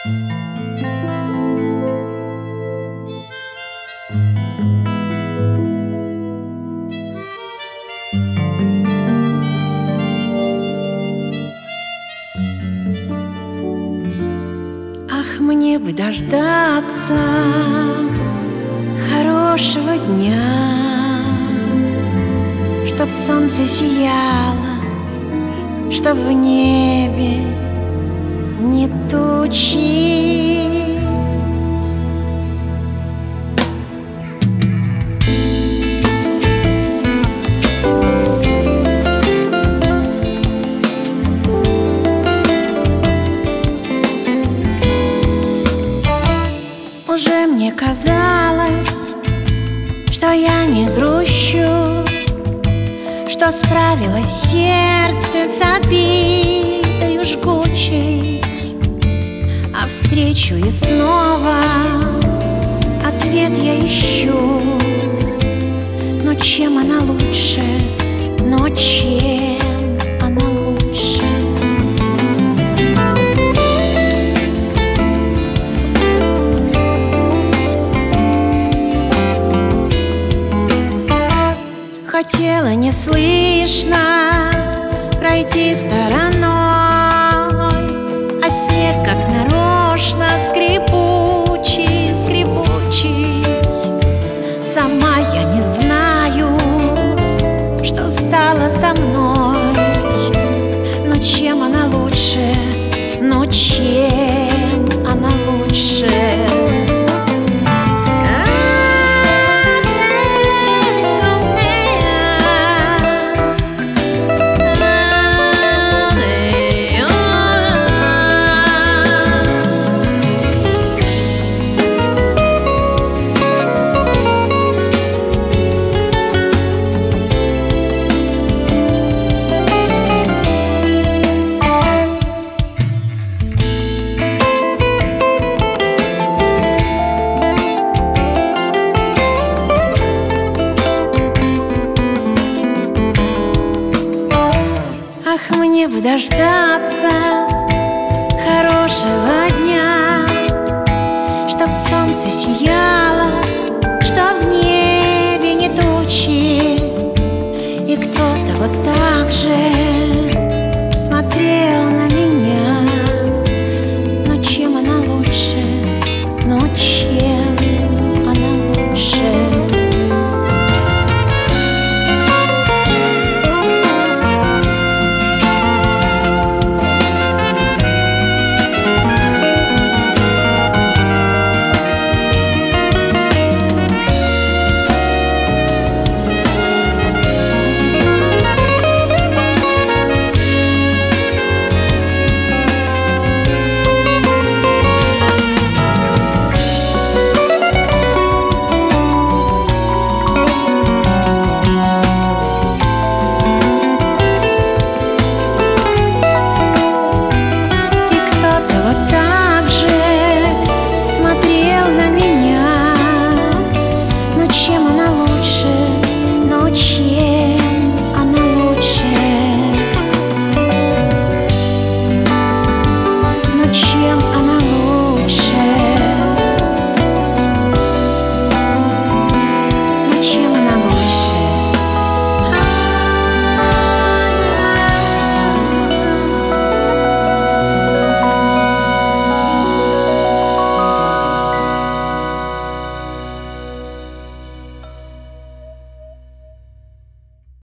Ах, мне бы дождаться хорошего дня, чтоб солнце сияло, чтоб в небе не тучи. Уже мне казалось, что я не грущу, что справилось сердце с обидою жгучей, а встречу и снова ответ я ищу. Но чем она лучше, но чем она лучше? Хотела неслышно пройти стороной, а снег как нарочно скрипучий, скрипучий. Сама я не знаю, что стало со мной, но чем она лучше, но чем она лучше? Ах, мне бы дождаться хорошего дня, чтоб солнце сияло, чтоб в небе не тучи, и кто-то вот так же смотрел на меня. Но чем она лучше, но чем она лучше? Чем она лучше, но чем она лучше? Но чем